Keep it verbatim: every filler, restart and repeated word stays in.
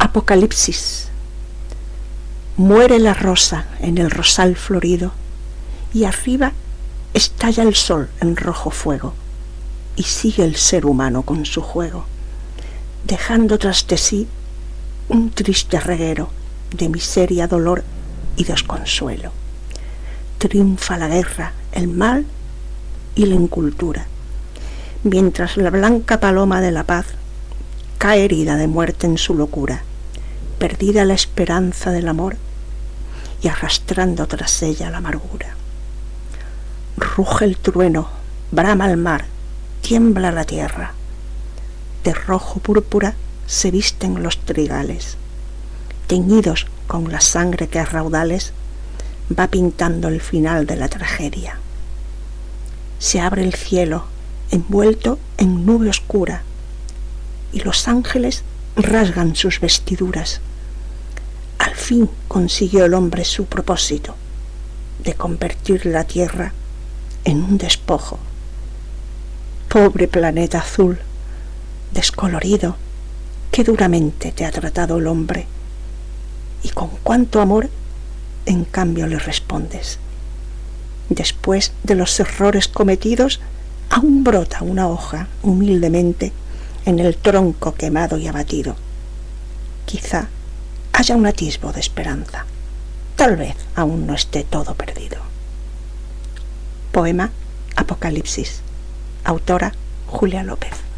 Apocalipsis. Muere la rosa en el rosal florido, y arriba estalla el sol en rojo fuego, y sigue el ser humano con su juego, dejando tras de sí un triste reguero de miseria, dolor y desconsuelo. Triunfa la guerra, el mal y la incultura, mientras la blanca paloma de la paz cae herida de muerte en su locura, perdida la esperanza del amor y arrastrando tras ella la amargura. Ruge el trueno, brama el mar, tiembla la tierra, de rojo púrpura se visten los trigales, teñidos con la sangre que a raudales va pintando el final de la tragedia. Se abre el cielo envuelto en nube oscura, y los ángeles rasgan sus vestiduras. Al fin consiguió el hombre su propósito de convertir la tierra en un despojo. Pobre planeta azul, descolorido, qué duramente te ha tratado el hombre, y con cuánto amor en cambio le respondes. Después de los errores cometidos, aún brota una hoja humildemente en el tronco quemado y abatido. Quizá haya un atisbo de esperanza. Tal vez aún no esté todo perdido. Poema Apocalipsis. Autora Julia López.